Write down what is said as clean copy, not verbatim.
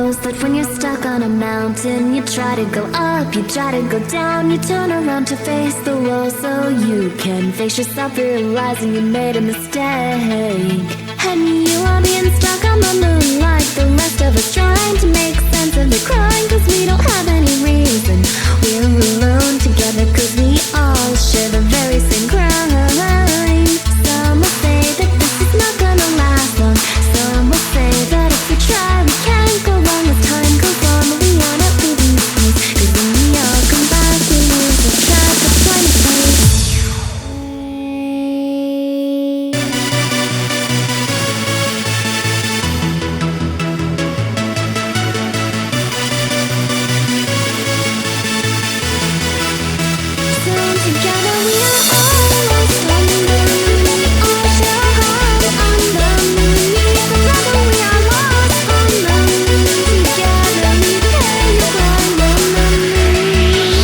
knows that when you're stuck on a mountain, you try to go up, you try to go down, you turn around to face the wall so you can face yourself, realizing you made a mistake. And you are being stuck on the moon like the rest of us, trying to make sense of it, crying cause we don't have any reason. We're alone together cause we all share the very same crime. Some will say that this is not gonna last long. Some will say that if we try we can't go wrong as time goes on. But we are not leaving this place, cause when we all come back we lose the track of time and space. Together we are almost on the moon. We all share a heart on the moon. Forever we are lost on the moon. Together we can climb on the moon.